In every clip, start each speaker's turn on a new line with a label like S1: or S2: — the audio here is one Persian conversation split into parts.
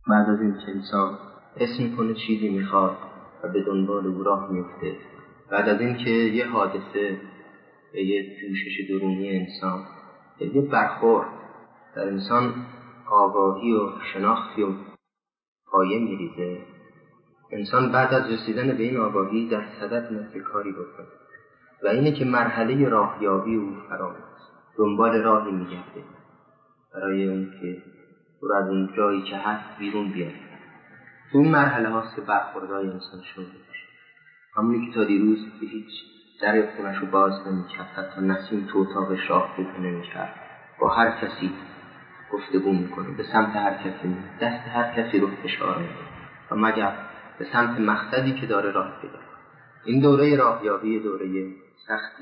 S1: بعد از این که انسان اسم میکنه چیزی میخواد و به دنبال او راه میفته، بعد از این که یه حادثه به یه جوشش درونی انسان، یه برخورد در انسان آگاهی و شناختی و پایه میریزه، انسان بعد از رسیدن به این آگاهی در صدد نفس کاری بکنه و اینه که مرحله راهیابی او فراست، دنبال راهی میگرده برای اون که او از اون جایی که هست بیرون بیاد. تو این مرحله هاست که برخوردهای انسان شروع میشه. همونی که تا دیروز به هیچ در خونش رو باز نمی‌کرد، حتی نسیم تو اتاقش راه پیدا نمی‌کرد، با هر کسی گفتگو میکنه، به سمت هر کسی میره، دست هر کسی رو فشار میده و مگر به سمت مقصدی که داره راه پیدا. این دوره راهیابی دوره سختی،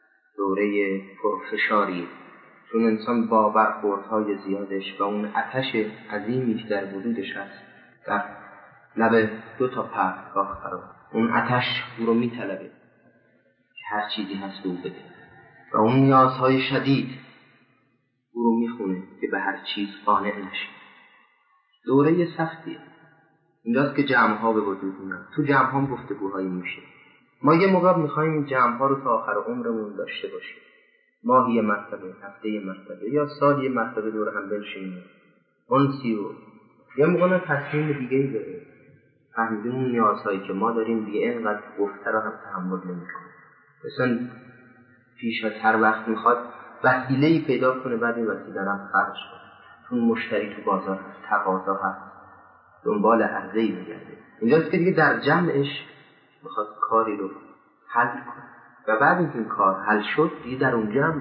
S1: دوره پرفشاری، چون انسان با برخوردهای زیادش و اون آتش عظیمی که در وجودش هست در لب 2 پرتگاه قرار، اون آتش او رو میطلبه که هر چیزی هست او بده و اون نیازهای شدید او رو میخونه که به هر چیز قانع نشه. دوره سختیه. اینجاست که جمع‌ها به وجود میاد. تو جمع‌ها گفتگوهایی میشه. ما یه موقع میخوایم این جمع‌ها رو تا آخر عمرمون داشته باشیم. ماهی یه مرتبه، هفته یه مرتبه یا سال یه مرتبه دور هم بنشینیم. اونسی و یه موقع تصمیم دیگه‌ای داریم. فهمیدیم اون نیازهایی که ما داریم دیگه اینقدر گفته رو هم تحمل نمی‌کنیم. مثلا پیش از هر وقت میخواد وسیله‌ای پیدا کنه، بعد این وسیله رو هم خرج کنه. چون مشتری تو بازار هست، تقاضا هست، دنبال عرضه‌ای می‌گرده. اینجاست که دیگه در جمعش میخواد کاری رو حل کنه و بعد از این کار حل شد دیگه در اون جمع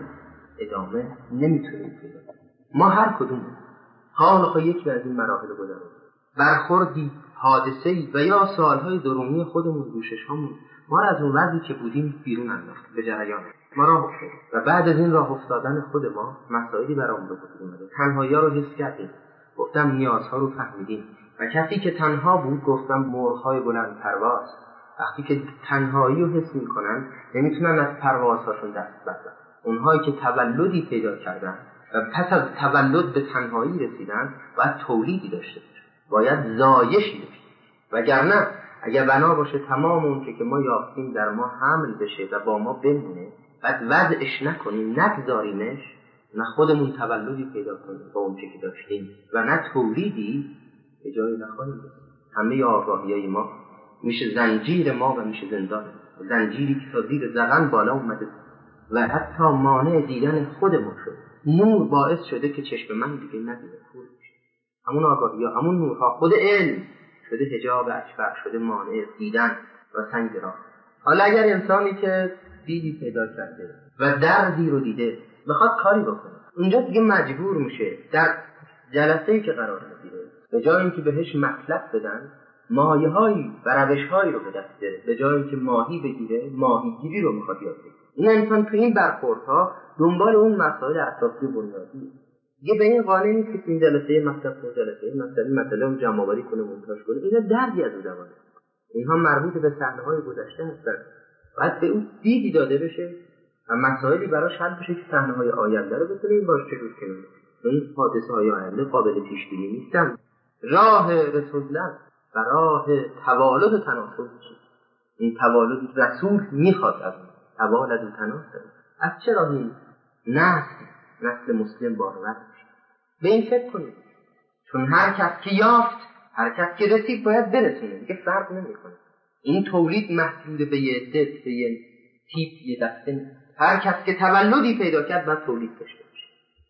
S1: ادامه نمیتونیم پیدا کنیم. ما هر کدوم حالا یکی از این مراحل رو گذروندیم، برخوردی، حادثه‌ای و یا سوالهای درونی خودمون، دوشش‌هامون ما را از اون وضعی که بودیم بیرون انداخت، به جریان ما راه افتاد و بعد از این راه افتادن خود ما مسائلی برامون به وجود اومده. تنهایی‌ها رو حس کردیم، گفتم نیازها رو فهمیدیم و کسی که تنها بود گفتم مرغ‌های بلند پرواز وقتی که تنهایی رو حس می‌کنن نمیتونن از پروازهاشون دست بردارن. اونهایی که تولدی پیدا کردن و پس از تولد به تنهایی رسیدن باید تولیدی داشته باشن، باید زایشی داشته، وگرنه اگر بنا باشه تمام اون که ما یافتیم در ما حمل بشه و با ما بمونه، بعد وضعش نکنیم، نگذاریمش، نه خودمون تولدی پیدا کنیم با اون که داشتیم و نه تولیدی به جای نخواهیم. همه آگاهی‌های ما میشه زنجیر ما و میشه زندان، زنجیری که تا زیر ذقن بالا اومده و حتی مانع دیدن خودمون شد. نور باعث شده که چشم من دیگه نبینه، همون آگاهی‌ها، همون نورها، خود علم شده حجاب اکبر، شده مانع دیدن و سنگ راه. حالا اگر انسانی که دیدی پیدا کرده و دردی رو دیده بخواد کاری بکنه، اونجا دیگه مجبور میشه در جلسه‌ای که قرار میگیره به جای اینکه بهش مطلب بدن، مایه‌هایی و روش‌هایی رو به دست بیاره، به جای اینکه ماهی بگیره ماهیگیری رو میخواد یاد بگیره. این انسان تو این برخوردها دنبال اون مسائل اساسی بنیادی دیگه به این قانع نیست که این جلسه مطلب تو جلسه مسئله رو جمع‌آوری کنه، مونتاژ کنه. اینا دردی از زبانه، اینها مربوط به صحنه‌های گذشته هستن، باید به اون دیدی داده بشه و مسائلی براش حل بشه که صحنه‌های آینده رو بتونیم باش جلو کنیم. این حادثه‌های آینده قابل پیش‌بینی نیستن. راه رسول الله و راه توالد و تناسل، این توالد رسول میخواد از توالد و تناسل از چه راهی؟ نسل مسلم باور به این فکر کنید، چون هر کس که یافت، هر کس که رسید باید برسونه، دیگه فرق نمیکنه. این تولید محدود به یه عده، به یه تیپ، یه دسته نیست. هر کس که تولدی پیدا کرد باید تولید داشته باشه.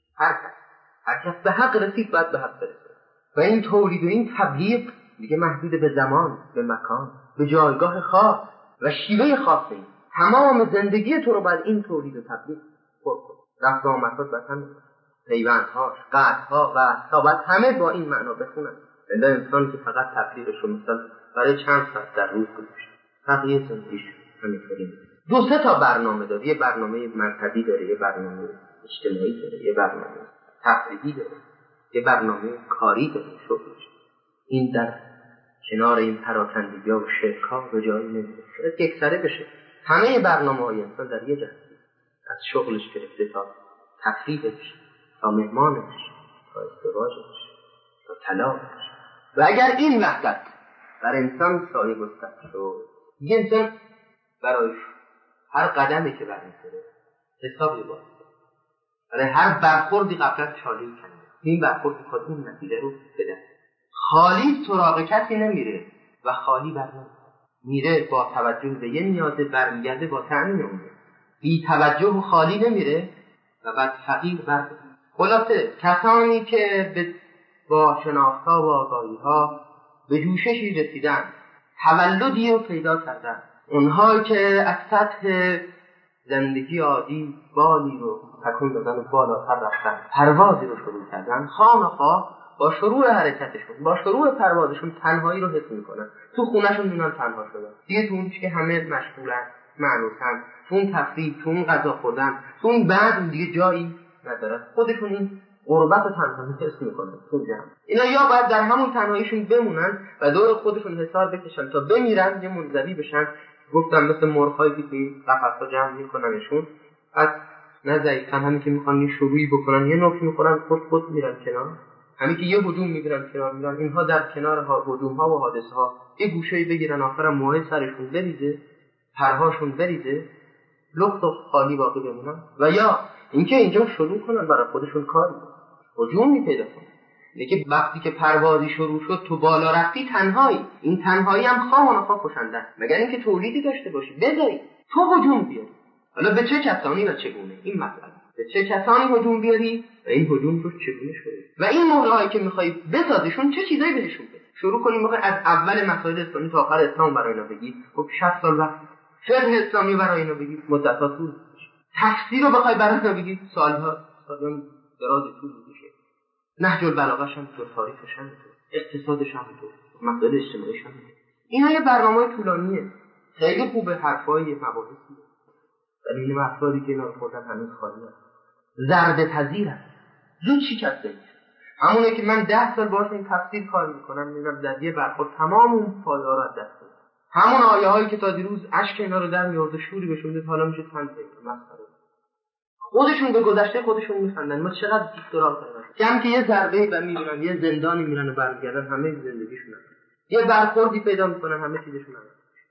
S1: هر کس به حق رسید باید به حق برسه و این تولید و این تبلیغ دیگه محدود به زمان، به مکان، به جایگاه خاص و شیوه خاص نیست. تمام زندگی تو رو باید این تولید و تبلیغ پر کنه. رفت و آمدات باید همین پیوندها، قطعها و ثابت همه با این معنا بخونن. الا انسان که فقط تبلیغش رو مثلا برای چند ساعت در روز گذاشت، بقیه زندگیش همینطوری. 2-3 تا برنامه داره، یه برنامه مذهبی داره، یه برنامه اجتماعی داره، یه برنامه تفریحی داره، یه برنامه کاری داره، شغلش. این در کنار این پراکندگی‌ها و شرک‌ها به جایی نمی‌رسه. شاید یکسره بشه. همه برنامه‌های انسان در یه جهت، از شغلش گرفته تا تفریحش، تا مهمانش، تا ازدواجش، تا طلاقش و اگر این وحدت بر انسان سایه گذاشت شد، دیگه انسان برای هر قدمی که برمی‌داره حسابی باید، برای هر برخوردی غفلت چالی کنه. این برخورد می‌خواد اون نتیجه رو بده. خالی سراغ کسی نمیره و خالی برنمیاد، میره با توجه به یه نیازه، برمیگرده با تأمین اون. بی توجه و خالی نمیره و بعد فقیر برمیگرده. خلاصه کسانی که با شناخت‌ها و آگاهی‌ها به جوششی رسیدن، تولدی رو پیدا کردن، اونهایی که از سطح زندگی عادی بالی رو تکون دادن و بالاتر رفتن، پروازی رو شروع کردن، خامخواه با شروع حرکتشون، با شروع پروازشون تنهایی رو حس میکنن. تو خونهشون میونن تنها شدن دیگه، تو اونش که همه مشغولن، معنوسن، تو اون تفریح، تو اون غذا خوردن، تو اون بعد دیگه جایی ندارن، خودشون این غربت و تنهایی حس میکنن تو جمع. اینا یا باید در همون تنهاییشون بمونن و دور خودشون حسار بکشن تا بمیرن، یه منزوی بشن. گفتم مثل مرغ‌هایی که توی قفس‌ها جمع میکننشون، از نه ضعیفن، همین که میخوان یه شروعی بکنن یه نوک میخورن، خود میرن کنار، همین که یه هجوم میگیرن کنار میرن. اینها در کنار هجوم‌ها و حادثه‌ها یه گوشه‌ای بگیرن، آخرام موهای سرشون بریزه، پرهاشون بریزه، لخت و خالی باقی بمونن. و یا اینکه اینجا شروع کنن برای خودشون کاری، هجومی پیدا کنن. میگه وقتی که پروازی شروع شد تو بالا رفتی تنهایی، این تنهایی هم خواه و نخواه کشنده، مگر اینکه تولیدی داشته باشی بذاری تو هجوم بیاری. حالا به چه کسانی و چگونه؟ این مسئله به چه کسانی هجوم بیاری و این هجوم رو چگونه شده و این موضوعایی که میخوای بسازشون چه چیزایی بهشون بده. شروع کنیم میخوای از اول مسائل اسلامی تا آخر اسلام برای اینا بگی، خب 60 سال وقت. فقه اسلامی برای اینا بگی مدت‌ها طول می‌کشه. تفسیر رو بخوای برای اینا بگی سال‌ها دراز طول می‌کشه. نهج البلاغه هم تو، تاریخش هم تو، اقتصادش هم تو، مسائل اجتماعیش هم تو. اینا یه برنامه طولانیه، خیلی خوبه، حرفای مباحثی، ولی این افرادی که اینا رو خوردن هنوز خالی هست، ضربه پذیر هست، زود شکسته میشه. همونه که من 10 سال باشون تفسیر کار میکنم، میبینم در یه برخورد تمام اون پایه‌ها رو از دست میدن. همون آیه هایی که تا دیروز اشک اینا رو در می‌آورد، شوری بهشون می‌داد، حالا میشه تن مسخره. خودشون به گذشته خودشون میخندن. ما چقدر دیکتورال کردن، کم که یه ضربه‌ای و میبینن، یه زندانی میرن و برمیگردن، همه زندگیشون هم یه برخوردی پیدا میکنن، همه چیزشون هم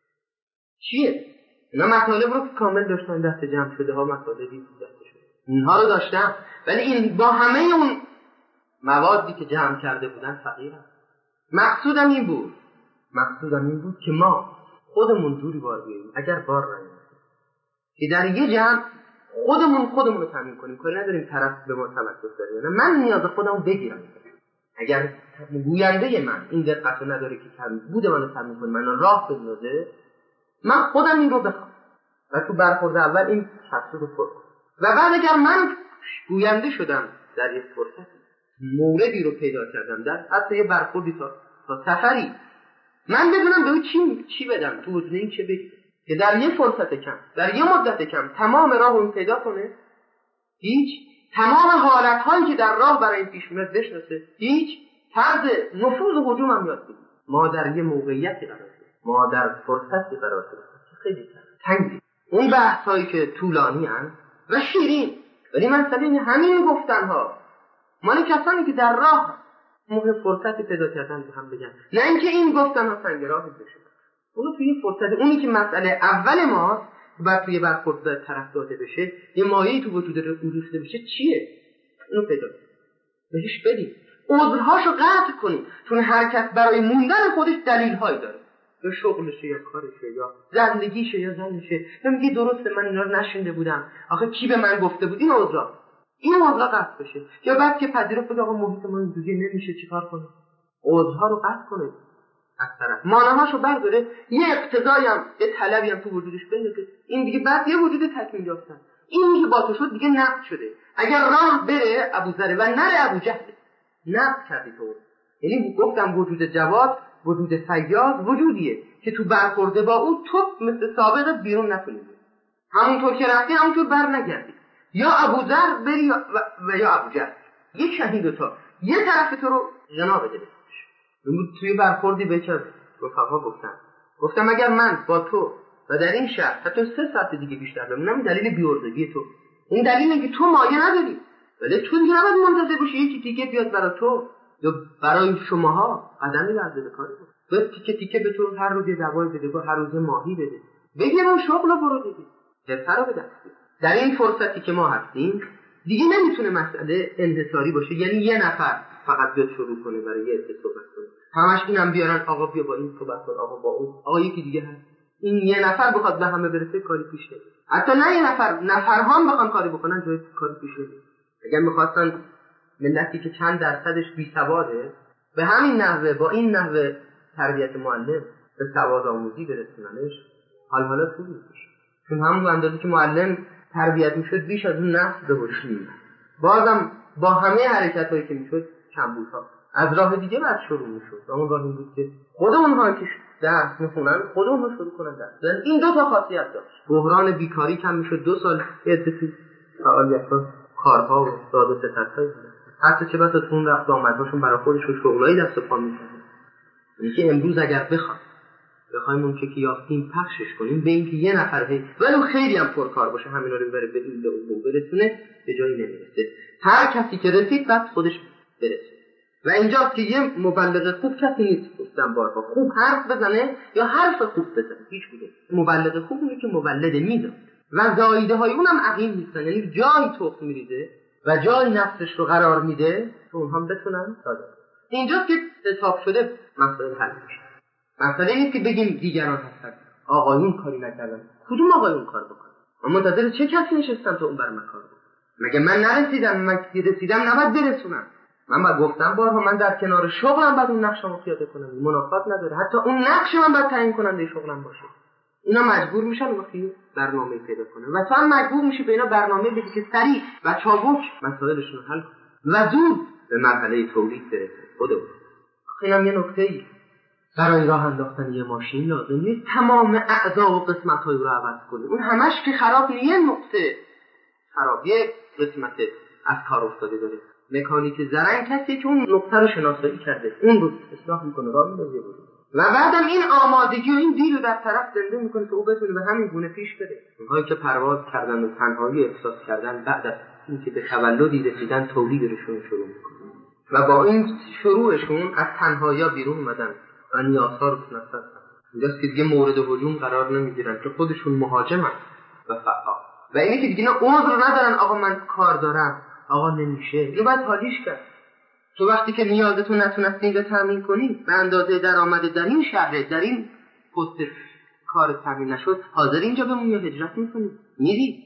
S1: چیه؟ اینا مطالب رو کامل داشتن، دست جمع شده ها، مطالبی دستشون اینها رو داشتن، ولی این با همه اون موادی که جمع کرده بودن فقیرن. مقصودم این بود که ما خودمون جوری بار بیاییم، اگر بار راییم که در یه جمع خودمون رو تامین کنیم، کاری نداریم طرف به ما توسط داره، نه من نیاز خودمو بگیرم. اگر گوینده من این دقت رو نداره که بود منو تامین کنه، من راه بندازه، من خودم این رو بخوام و تو برخورد اول این شخصو رو پر کنم و بعد اگر من گوینده شدم در یک فرصت موردی رو پیدا کردم، در حتی یه برخوردی تا سفری، من بدونم به او چی بدم، تو وجود این چه بگم که در یه فرصت کم، در یه مدت کم تمام راه اون پیدا کنه، تمام حالت‌هایی که در راه برای این پیش میاد بشناسه، طرز نفوذ و هجوم هم یاد بگیر. ما در یه موقعیتی قرار داریم، ما در فرصتی قرار داریم خیلی تنگی. اون بحث‌هایی که طولانی هستند و شیرین، ولی مسئله همین گفتن‌ها مال کسانی که در راه موقع فرصتی پیدا کردن به هم بگن، نه اینکه این گفتن‌ها سنگ راه بشه. اونو توی فرصت، اونی که مسئله اول ما و توی برخورد به طرف داده بشه، یه مایه‌ای تو وجود رو ریخته بشه، چیه؟ اونو پیدا بهش بدیم، عذرهاشو قطع کنیم، چون هر کس برای موندن خودش دلیل‌هایی داره، یا شغلشه یا کارشه یا زندگیشه یا زنشه، یا میگه درسته من اینا رو نشنیده بودم، آخه کی به من گفته بود. این عذرها قطع بشه. یا بعد که پذیرفت بگه آقا محیط ما اینجوری نمیشه، چیکار کنم؟ عذرها رو قطع کنه، از طرف مانعهاشو برداره، یه اقتضایی هم یه طلبی هم تو وجودش بندازه، این دیگه بعد یه وجود تکمیل یافتن، این دیگه با تو شد، دیگه نقد شده. اگر راه بره ابوذر و نره ابوجهل، نقد کردی تو. یعنی گفتم وجود جواد، وجود فیاض وجودیه که تو برخورده با او تو مثل سابقت بیرون نکنی، همونطور که رفتی همونطور بر نگردی، یا ابوذر بری و یا ابوجهل، یک شهید دوتا یه طرف تو رو جنا بده. توی برخوردی بهتر رفقا گفتم اگر من با تو و در این شهر حتی 3 ساعت دیگه بیشتر بمونم، دلیل بی‌عرضگی تو، این دلیل اینه که تو مایه نداری، ولی تو دیگه نباید منتظر باشی یکی دیگه بیاد برای تو یا برای شماها. قدمی ورزه به کاری بود. به تیکه تیکه به تو هر روز یه دوای بده، هر روز ماهی بده، بگیر اون شغل رو برو دیگه، حرفه رو به دست بیار. در این فرصتی که ما هستیم دیگه نمیتونه مسئله انحصاری باشه، یعنی یه نفر فقط بیاد شروع کنه برای یه عده صحبت کنه، همش اینم بیارن آقا بیا با این صحبت کن، آقا با اون، آقا یکی دیگه هست. این یه نفر بخواد به همه برسه کاری پیش نمیره. حتی نه یه نفر، نفرها هم بخوان کاری بکنن جای کاری پیش نمیره. اگر می‌خواستن ملتی که چند درصدش بی‌سواده به همین نحوه با این نحوه تربیت معلم به سواد آموزی برسوننش، حالا خوب میشه. چون همون اندازه که معلم تربیت میشد بیش از اون نسل به وجود میاد. بازم با همه حرکتایی که میشد کمبودها از راه دیگه بعد شروع میشد. اون راه این بود که خود اونها که درس میخونن خود اونها شروع کنن درس. این دو تا خاصیت داشت. بحران بیکاری کم میشد، 2 سال اتفاقی فعالیت‌ها، کارها و داد و ستدهای حتی چه بسا اون رفت آمدهاشون برای خودشون شغلایی دست و پا می‌کردن. اینکه امروز اگر بخوایم اون که یافتیم پخشش کنیم به اینکه یه نفر ولو خیلی هم پرکار باشه همینا رو ببره به این به اون برسونه، به جایی نمیرسه. هر کسی که رسید بعد خودش برسه. و اینجاست که یه مبلغ خوب کسی نیست، گفتم بارها، خوب حرف بزنه یا حرف خوب بزنه، هیچ کدوم. مبلغ خوب اونه که مولد میزه و زایده های اونم عقیم نیستن، یعنی جای تخم میریزه و جای نفسش رو قرار میده که اونها بتونن ساده. اینجاست که حساب شده مسائل حل میشه. مسئله نیست که بگیم دیگران هستن آقایون کاری نکردن. کدوم آقایون کار بکنن؟ من منتظر چه کسی نشستم تا اون بر من کار بکنه؟ مگه من نرسیدم؟ من رسیدم نباید برسونم. من باید گفتم بارها من در کنار شغلم باید اون نقشمو پیاده کنم، منافات نداره. حتی اون نقش من باید تعیین کننده شغلم باشه. اینا مجبور میشن وقتی برنامه پیدا کنن و تو هم مجبور میشی به اینا برنامه بدی که سریع و چابک مسائلشون رو حل کنن و زود به مرحله تولید برسن. خودمون اینم یه نکته‌ای برای راه انداختن یه ماشین لازم نیست تمام اعضا و قسمت‌های رو عوض کنی. اون همش که خراب نیست، یه نقطه خراب، یه قسمت از کار افتاده داره. مکانیک زرنگ کسی که اون نقطه رو شناسایی کرده، اون رو اصلاح میکنه، راه میندازه و بعدم این آمادگی و این دیل رو در طرف زنده میکنه که او بتونه به همین گونه پیش بره. اونهایی که پرواز کردن و تنهایی احساس کردن بعد از اینکه به تولدی رسیدن تولیدشون شروع میکنن و با این شروعشون از تنهایی بیرون اومدن و نیازها رو تونستن. اینجاست که دیگه مورد هجوم قرار نمیگیرن که خودشون مهاجمن و فعال و اینه که دیگه اینا عذر ندارن آقا من کار دارم، آقا نمیشه. اینو باید حالیش کرد. تو وقتی که نیازتون نتونستی اینجا تامین کنی به اندازه درآمد در این شهر، در این پست کار تامین نشد، حاضر اینجا بمونی یا هجرت میکنی؟ میری.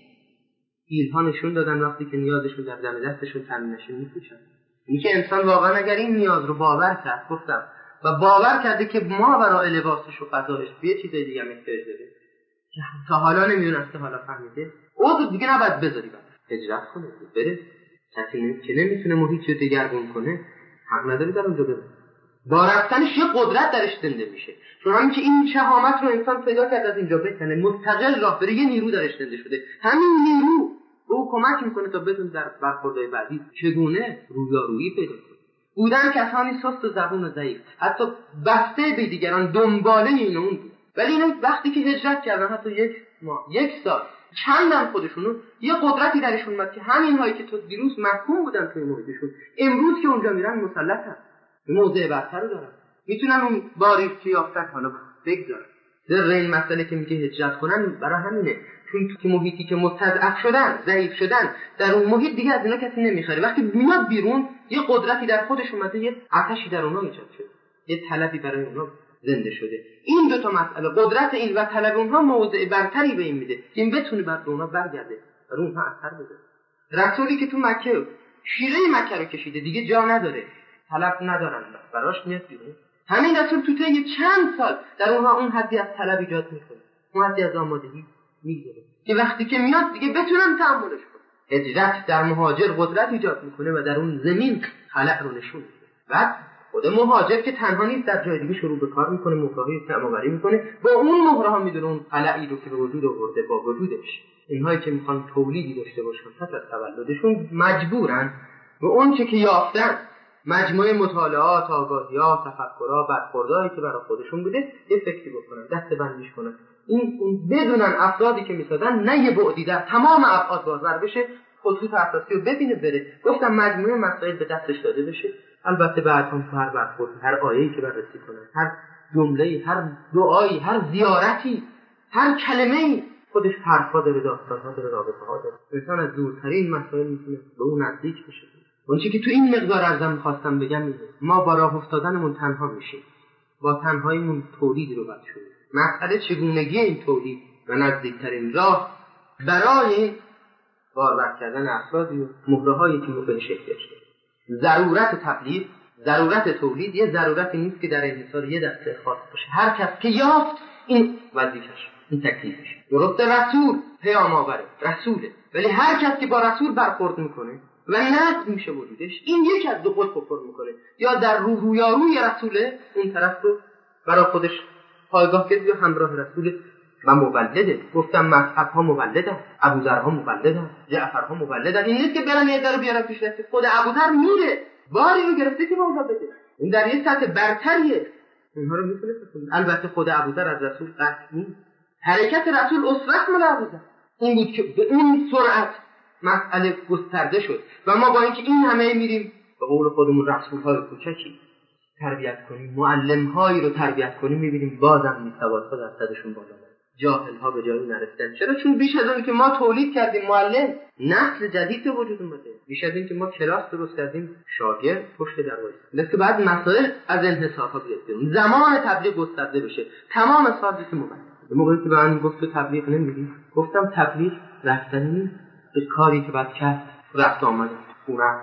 S1: ایلها نشون دادن وقتی که نیازشون در دم دستشون تامین نشه میپوشن. این که انسان واقعا اگر این نیاز رو باور کرد، گفتم، و باور کرده که ما برای لباسش و غذاش یه چیز دیگه هم احتیاج داره که تا حالا نمیدونسته، حالا فهمیده، او دیگه نباید بذاری بعد هجرت کنه، بره. کسی که نمیتونه محیط رو دگرگون کنه حق نداره در اونجا بره. با رفتنش یه قدرت درش زنده میشه. چون همین که این شهامت رو انسان پیدا کرد از اینجا بکنه مستقل راه بره، یه نیرو درش زنده شده. همین نیرو به او کمک میکنه تا بدون در برخوردهای بعدی چگونه رویارویی پیدا کنه. بودن کسانی سست و زبون و ضعیف، حتی بسته به دیگران، دنباله این اون بود. ولی اینا وقتی که هجرت کردن، حتی 1 ماه، 1 سال، چندم خودشونو یه قدرتی درشون اومد که همین هایی که تو دیروز محکوم بودن توی محیطشون، امروز که اونجا میرن مسلطن، موضع برتر رو دارن، میتونن اون باری که یافتن حالا بگذارن. در این مسئله که میگه هجرت کنن برای همینه، چون تو محیطی که مستضعف شدن، ضعیف شدن، در اون محیط دیگه از اینا کسی نمیخره. وقتی میاد بیرون یه قدرتی در خودش اومده، یه آتشی در اونها ایجاد شده، یه طلبی برای اونها زنده شده. این دو تا مسئله، قدرت این و طلب اونها، موضع برتری به این میده که این بتونه بر اونها برگرده و اونها اثر بذاره. رسولی که تو مکه شیره مکه رو کشیده دیگه جا نداره، طلب ندارن، براش میاد بیرون. همین رسول تو طی چند سال در اونها اون حدی از طلب ایجاد میکنه، اون حدی از آمادگی میگذاره که وقتی که میاد دیگه بتونن تحملش کنن. هجرت در مهاجر قدرت ایجاد میکنه و در اون زمین خلق رو نشون میده. بعد خود مهاجر که تنها نیست، در جای دیگه شروع به کار میکنه، مهره‌های جمع‌آوری میکنه، با اون مهره‌ها میدونه اون خلقی رو که به وجود آورده با وجودش. اینهایی که میخوان تولیدی داشته باشن پس از تولدشون مجبورن به اون چه که یافتن، مجموعه مطالعات، آگاهی‌ها، تفکرها، برخوردهایی که برای خودشون بوده، یه فکری بکنن، دسته‌بندیش کنن. این بدونن افرادی که میسازن نه یه بعدی در تمام ابعاد بازور بشه، خطوط اساسی رو ببینه بره. گفتم مجموعه مسائل به دستش داده بشه البته بعد هم هر برخورد، هر آیه‌ای که بررسی کنن، هر جمله‌ای، هر دعایی، هر زیارتی، هر کلمه‌ای خودش حرفا داره، داستان‌ها داره، رابطه‌ها داره. انسان از دورترین مسائل میتونه به اون نزدیک بشه. اون چیزی که تو این مقدار ازم می‌خواستم بگم اینه: ما با راه افتادنمون تنها میشیم، با تنهاییمون تولید رو بد شد. مسئله چگونگی این تولید و نزدیکترین راه برای این بارور کردن افرادی و مهره‌هایی که موقع شکل گرفته. ضرورت تبلیغ، ضرورت تولید یه ضرورتی نیست که در انحصار یه دسته خاص باشه. هر کس که یافت این وظیفه‌ش، این تکلیفش. درسته رسول پیام آوره، رسوله، ولی هر کس که با رسول برخورد میکنه و نقد میشه وجودش، این یک از دو قطب پر میکنه، یا در رویاروی رسوله اون طرف رو برای خودش پایگاه کرد، یا همراه رسوله و مولده. گفتم مذهب‌ها مولدن، ابوذرها مولدن، جعفرها مولدن. این نیست که برن یه داره بیارن پیش دست خود ابوذر میره باری رو گرفته که موضوع بده. این در یه سطح برتریه، اونها رو میتونه بکنه. البته خود ابوذر از رسول قطعی حرکت رسول اسرت مال ابوذر این بود که به اون سرعت مسئله گسترده شد و ما با اینکه این همه میریم به قول خودمون رسول‌های کوچکی تربیت کنیم، معلم‌هایی رو تربیت کنیم، می‌بینیم بازم بی‌سوادها درصدشون بالا رفت، جاهل‌ها به جایی نرسیدن. چرا؟ چون بیش از اون که ما تولید کردیم معلم، نسل جدید به وجود اومده، بیش از این که ما کلاس درست کردیم، شاگرد پشت دروازه. لذا بعد مسائل از انحصارها بیاد بیرون، زمان تبلیغ گسترده بشه، تمام سازی که موقع موقعی که به من گفت تبلیغ نمی‌دی، گفتم تبلیغ رفتنی نیست، به کاری که بعد کرد، رفت آمد خونه،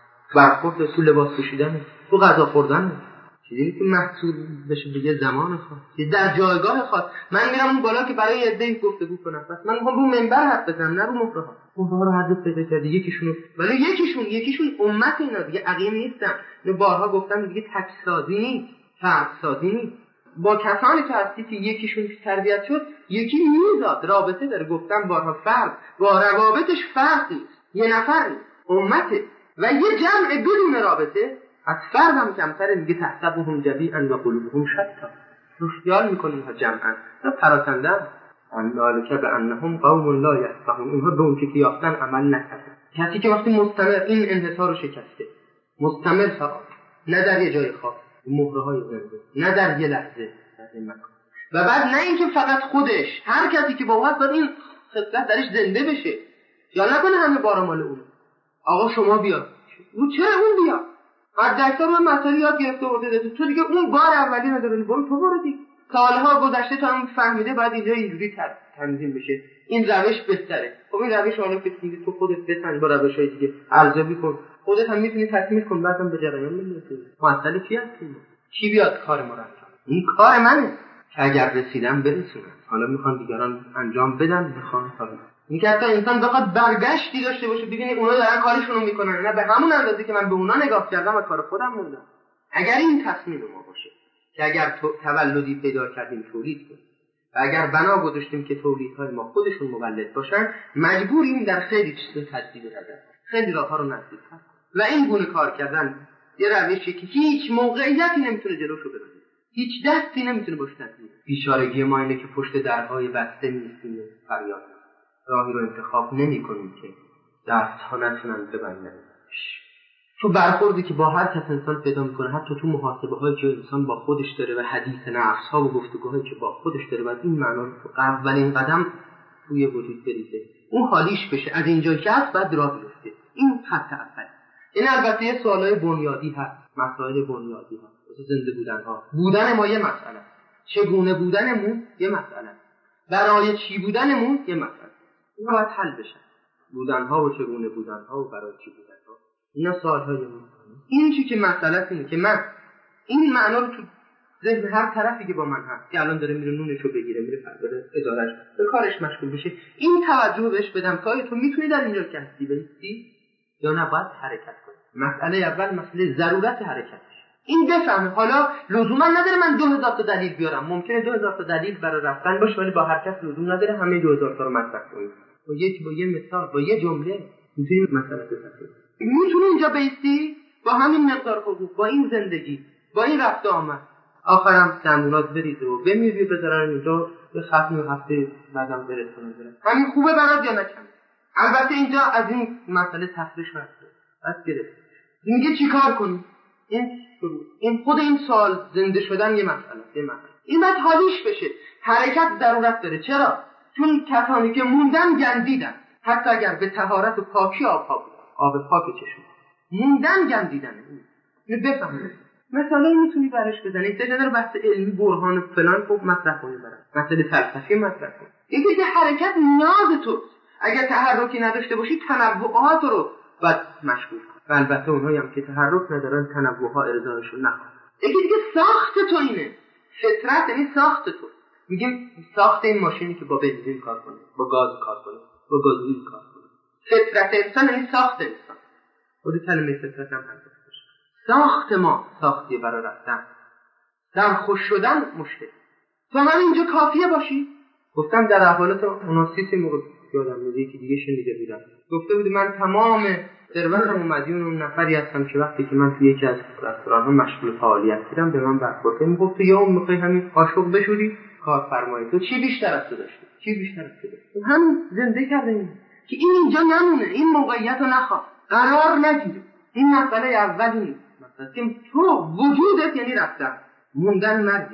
S1: برخورد تو لباس پوشیدن، تو غذا خوردن، چیزی که محصول بشه دیگه زمان خاص، در جایگاه خاص. من میرم اون بالا که برای عده‌ای گفتگو کنم، پس من میخوام رو منبر حرف بزنم، نه رو مهره‌ها. مهره‌ها رو حذف پیدا کرده یکیشونو، ولی یکیشون امت اینا دیگه عقیم نیستن. اینو بارها گفتم دیگه تکسازی نیست، فرق‌سازی نیست. با کسانی که هستی که یکیشون تربیت شد، یکی میزاد رابطه داره. گفتم بارها فرد با روابطش فرق نیست، یه نفر نیست، امته. و یه جمع بدون رابطه از فرد هم کمتره. میگه تحسبهم جمیعا و قلوبهم شتی، رو خیال میکنه اینها جمعا نه پراکندن. ذالک بانهم قوم لا یفقهون، اونها به اون که یافتن عمل نکردن. کسی که وقتی مستمر این انحصار رو شکسته، مستمر فقط نه در یه جای خاص، مهره‌های زنده، نه در یه لحظه در این مکان، و بعد نه اینکه فقط خودش، هر کسی که با اون هست این خصلت درش زنده بشه، یا نکنه همه بار مال اونه. آقا شما بیا، او چرا اون بیا؟ هر دکتر من مسئله یاد گرفته بوده، تو دیگه اون بار اولی نداره، برو تو برو دیگه. سالها گذشته تا هم فهمیده بعد اینجا اینجوری تنظیم بشه، این روش بهتره. خب این روش حالا که تو خودت بسنج با روش‌های دیگه ارزیابی کن، خودت هم میتونی تکمیل کن، بعدم به جریان میندازی. مسئله کی هستیم؟ کی بیاد کار ما رو انجام؟ این کار منه که اگر رسیدم برسونم. حالا میخوان دیگران انجام بدن، میخوان کار این که حتی انسان بخواد برگشتی داشته باشه، ببینید اونا دارن کارشون رو میکنن، نه به همون اندازه که من به اونا نگاه کردم و کار خودم موندم. اگر این تصمیم ما باشه که اگر تولدی پیدا کردیم تولید کنیم و اگر بنا گذاشتیم که تولیدهای ما خودشون مولد باشن، مجبوریم در خیلی چیزا تجدید نظر، خیلی راهها رو نزدیک کنیم. و این گونه کار کردن یه روشی که هیچ موقعیتی نمیتونه جلوشو بگیره، هیچ دستی نمیتونه باشه تدبیر. بیچارگی ما اینه که پشت درهای بسته میستیم و فریاد راهی رو انتخاب نمی کنیم که دست‌ها نتونن ببندن. تو برخوردی که با هر کس انسان پیدا میکنه، حتی تو محاسبه‌هایی که انسان با خودش داره و حدیث نفس‌ها و گفتگوهایی که با خودش داره، باید این معنا رو تو اولین قدم توی وجود بریزه، اون حالیش بشه. از اینجا که هست بعد راه بیفته. این خط اول. این البته یه سوالای بنیادی هست، مسائل بنیادی هست، مثل زنده بودن ما یه مسئله، چگونه بودنمون یه مسئله، برای چی بودنمون یه مسئله. اینا باید حل بشن. بودنها و چگونه بودنها و برای چی بودنها، اینا سوال‌های مهمه. این چی که مسئله اینه که من این معنا رو تو ذهن هر طرفی که با من هست که الان داره میره نونشو بگیره، میره فردا ادارهش به کارش مشغول بشه، این توجه بهش بدم که تو میتونی در اینجا که هستی بیستی یا نه باید حرکت کنی. مسئله اول مسئله ضرورت حرکت. این بفهمه. حالا لزوما نداره من 2000 تا دلیل بیارم، ممکنه 2000 تا دلیل برای رفتن باشه، ولی با حرکت لزوم نداره همه 2000 تا رو مطرح کنی. با یه مثال، با یه جمله میتونی مسئله بسازی. میتونی اینجا بیستی با همین مقدار حقوق، با این زندگی، با این رفت آمد، آخرام دندونات بریزه و بمیری بذارن اینجا به ختم هفته بعدم برسونه. همین خوبه برات یا نکنه؟ البته اینجا از این مسئله تفریش هست. بس گرفت. میگه چیکار کنی؟ این خود این سوال زنده شدن یه مسئله این باید حالیش بشه. حرکت ضرورت داره. چرا؟ چون کسانی که موندن گندیدن، حتی اگر به طهارت و پاکی آب پاک چشم موندن گندیدن. اینو بفهمید. مثلا میتونی برش بزنی چه بحث علمی برهان و فلان خوب مطرح کنی، برای مسئله فلسفی مطرح کنی. یکی که حرکت نیاز تو، اگر تحرکی نداشته باشی تنوعات رو باید مشغول کن. و البته اونهایی هم که تحرک ندارن تنوعها ارضایشون نکن. یکی دیگه ساخت تو اینه. فطرت یعنی ساخت تو. میگیم ساخت این ماشینی که با بنزین کار کنه، با گاز کار کنه، با گازوئیل کار کنه. فطرت انسان یعنی ساخت انسان. خود کلمه فطرت هم هست. ساخت ما ساختی برای رفتن، در خوش شدن مشکل. تو همینجا کافیه باشی. گفتم در احوالات اوناسیسی موقع یادم میاد یکی دیگه شنیده بودم، گفته بود من تمام ثروتم و مدیون اون نفری هستم که وقتی که من توی یکی از رستوران‌ها مشغول فعالیت بودم به من برخورد میگفت تو یا میخوای همین قاشق بشوری کارفرمایی، تو چی بیشتر از تو داشتی؟ چی بیشتر از تو داشتی؟ همین زنده کردیم که این اینجا نمونه، این موقعیت رو نخواه، قرار نگیره. این مسئله اولی نیست. مثلا تو وجودت یعنی رفتن، موندن مردی،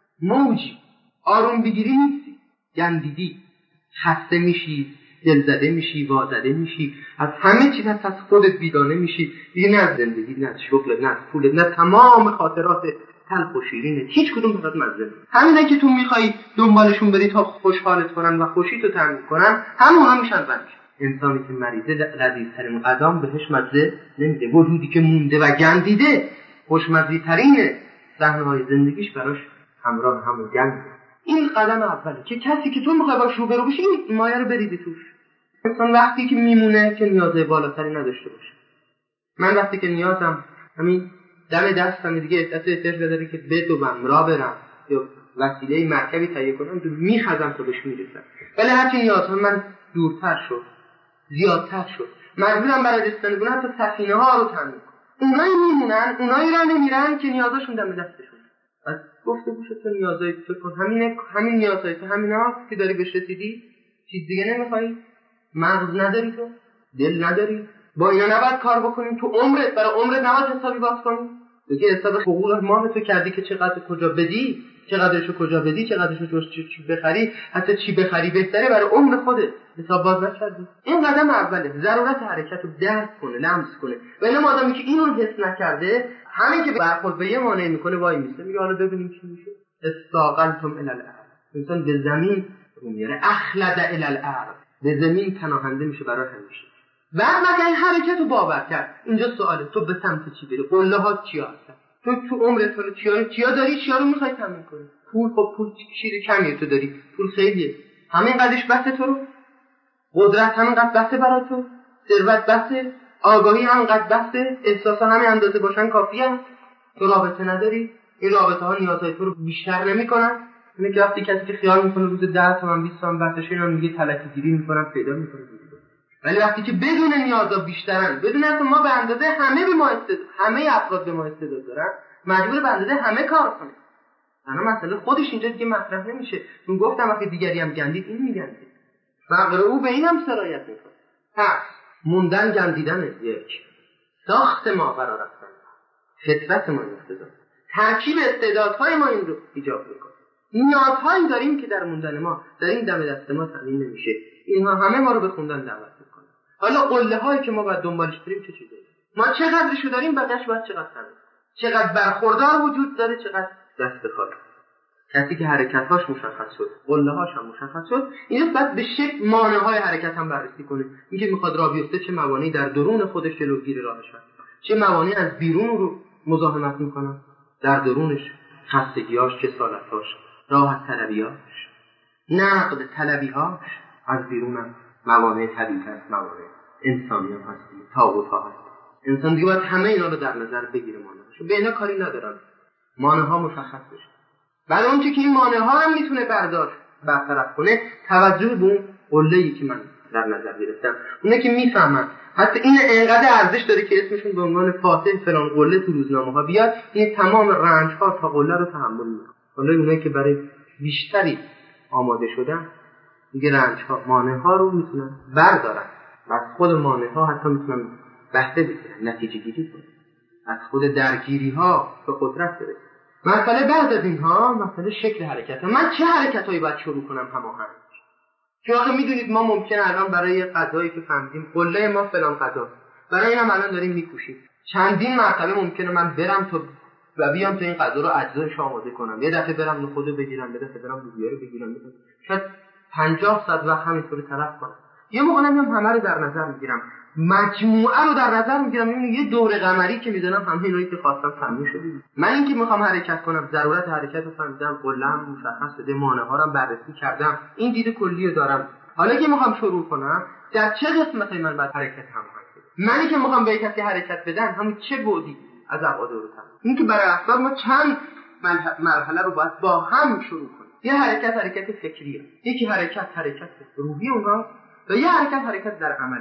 S1: موجی، آروم بگیری نیستی، گندیدی، خسته میشی، دلزده میشی، وازده میشی، از همه چیز از خودت بیگانه میشی، دیگه نه از زندگی، نه از شغل، نه از پول، نه تمام خاطرات تلخ و شیرینه، هیچ کدوم برات مزه نیست. همینه که تو میخوای دنبالشون بری تا خوشحالت کنن و خوشیتو تامین کنن، همونا میشن رنج. انسانی که مریضه لذیذترین قدم بهش مزه نمیده. وجودی که مونده و گندیده خوشمزه‌ترین صحنه‌های زندگیش براش همراه همون گنده. این قدم اوله که کسی که تو میخوای باش روبرو بشی این مایه رو بریدی توش. انسان وقتی که میمونه که نیازهای بالاتری نداشته باشه. من وقتی که نیازم همین دم دستم دیگه احتیاج داره که بدوم، راه برم یا وسیله مرکبی تهیه کنم تو میخزم تا بهش میرسم. ولی هرچی نیازها من دورتر شد، زیادتر شد، مجبورم برای رسیدن به تا سفینه ها رو تامین کنم. اونایی میمونن، اونایی را نمیرن که نیازشون دم دستشون. از گفته گوش تو نیازهای تو کن، همین نیازهای تو همین هاست که داری بهش رسیدی، چیز دیگه نمیخوای، مغز نداری، تو دل نداری، با اینا نباید کار بکنیم. تو عمرت برای عمرت نباید حسابی باز کنیم. دیگه حساب حقوق ماه تو کردی که چقدر کجا بدی، چقدرشو کجا بدی، چقدرشو چی بخری، حتی چی بخری بهتره برای عمر خودت حساب باز نکردی. این قدم اوله. ضرورت حرکت رو درک کنه، لمس کنه. و این آدمی که اینو حس نکرده، همین که برخورد به یه مانع میکنه وای میسته، میگه حالا ببینیم چی میشه. استاقلتم الی الارض. انسان به زمین رو میاره، اخلد الی الارض، به زمین پناهنده میشه برای همیشه. بعد مثلا این حرکت رو باور کرد. اینجا سواله تو به سمت چی بری؟ قله ها چیا هستن؟ تو عمرت رو چیا داری؟ چیا رو میخوای تامین کنی؟ پول، خب پول چیز کمیه تو داری، پول خیلیه، همین قدرش بحث تو رو، قدرت همین قدر بحث برای تو، ثروت بحث، آگاهی همین قدر بحث، احساسا همین اندازه باشن کافیه. تو رابطه نداری، این رابطه ها نیازهای تو رو بیشتر نمیکنن. اینه که وقتی کسی که خیال میکنه روز 10 تومن 20 تومن بحثش اینا میگه تلکی گیری میکنن، پیدا میکنه. ولی وقتی که بدون نیازا بیشترن، بدون اینکه ما به اندازه همه افراد به ما استعداد دارن، مجبور به اندازه همه کار کنه. انا مسئله خودش اینجا دیگه مطرح نمیشه. من گفتم وقتی دیگری هم گندید این میگندید. فقر او به اینم سرایت میکنه. پس موندن گندیدن یک. ساخت ما برای رفتن. فطرت ما اقتضا. ترکیب استعدادهای ما این رو ایجاب میکنه. نیازهایی داریم که در موندن ما، در این دم دست ما تامین نمیشه. اینها همه ما رو به خوندن دعوت میکنه. حالا قله هایی که ما باید دنبالش بریم چه چیزی؟ ما چقدرشو داریم، بقیه‌اش باید چقدر تامین. چقدر برخوردار وجود داره، چقدر دست خالی. کسی که حرکت‌هاش مشخص شد، قله‌هاش هم مشخص شد، اینو بعد به شکل مانع‌های حرکت هم بررسی کنه. اینکه میخواد راه بیفته چه موانعی در درون خودش جلوگیری راهش هست، چه موانعی از بیرون رو مزاحمت میکنه، در درونش خستگی‌هاش، کسالت‌هاش، راحت طلبی‌هاش، نقد طلبی‌هاش، از بیرون هم موانع طبیعی هست، موانع انسانی هم هست، طاغوت‌ها هست. انسان دیگه باید همه اینا رو در نظر بگیره. مانع‌هاش به اینا کاری ندارن، مانع‌ها مشخص بشه. برای اون که این مانع‌ها هم میتونه برطرف کنه، توجه به اون قله‌ای که من در نظر گرفتم. اونه که میفهمن حتی این انقدر ارزش داره که اسمشون به عنوان فاتح فلان قله تو روزنامه‌ها بیاد، این تمام رنج‌ها تا قله رو تحمل میکنه. حالا اونایی که برای بیشتری آماده شدن، دیگه رنج‌ها، مانع‌ها رو میتونن بردارن. از خود مانع‌ها حتی میتونن بهره بگیرن، نتیجه گیری کنن. از خود درگیری ها به قدرت برسیم. مسئله بعد از اینها مسئله شکل حرکت. من چه حرکتایی باید شروع کنم هماهنگ؟ چون آخه میدونید ما ممکنه الان برای غذایی که فهمیدیم قله ما فلان غذا، برای اینم الان داریم میکوشیم. چندین مرتبه ممکنه من برم تا و بیام تو این غذا رو اجزایش آماده کنم. یه دفعه برم نخودو بگیرم، یه دفعه برم لوبیا رو بگیرم، شاید 50 100 وقت همینطوری تلف کنم. یه موقع میام همه رو در نظر میگیرم، مجموعه رو در نظر میگیرم، میبینم یه دوره قمری که میدونم همه اینایی که خواستم تموم شده. من اینکه میخوام حرکت کنم، ضرورت حرکت رو فهمیدم، قله‌ام مشخص شده، مانع‌ها رو بررسی کردم، این دید کلی رو دارم. حالا که میخوام شروع کنم، در چه قسمتی من باید حرکت هماهنگ کنم؟ منی که میخوام به کسی حرکت بدم، همون چه بعدی از ابعاد رو تام. اینکه برای افراد ما چند مرحله رو باید با هم شروع کنیم. یه حرکت فکریه، یکی حرکت روحی اونها، و یه حرکت در عمل.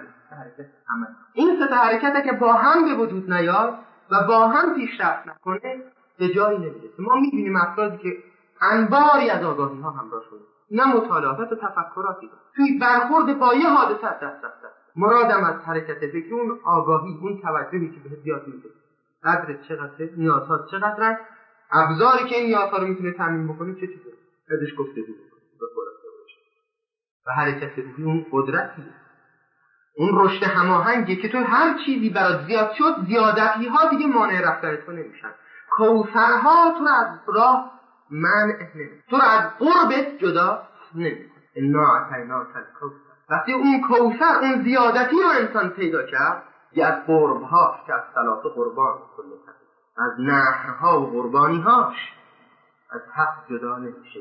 S1: این سه تا حرکته که با هم به وجود نیاد و با هم پیشرفت نکنه به جایی نمیرسه. ما میبینیم افرادی که انباری از آگاهی ها همراهشون، نه مطالعات و تفکراتی دارن، توی برخورد با یه حادثه دست رفتن. مرادم از حرکت فکری اون آگاهی، اون توجهی که به زیاد میده. قدر چقدر، نیازها چقدر، ابزاری که این نیازها رو میتونه تامین بکنه چه چیزی ازش گفتگو بکنه. و حرکت روحی اون قدرتیه، اون رشد هماهنگی که تو هر چیزی برات زیاد شد، زیادتی ها دیگه مانع رفتن تو نمیشن. کوثرها تو رو از راه منع نمیکنه، تو رو از قربت جدا نمیکنه. انا اعطیناک الکوثر. وقتی اون کوثر، اون زیادتی رو انسان پیدا کرد، یه از قربهاش که از ثلاث قربان کله از نهرها و قربانیهاش از حق جدا نمیشه.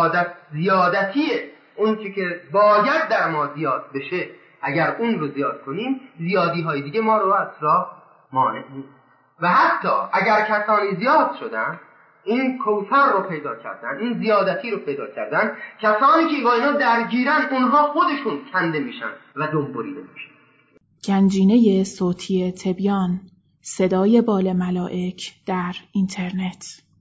S1: زیادتیه اون چی که باید در ما زیاد بشه، اگر اون رو زیاد کنیم، زیادی های دیگه ما رو از راه مانع نیست. و حتی اگر کسانی زیاد شدن، این کوثر رو پیدا کردن، این زیادتی رو پیدا کردن، کسانی که با اینا درگیرن اونها خودشون کنده میشن و دم بریده میشن.
S2: گنجینه صوتی تبیان، صدای بال ملائک در اینترنت.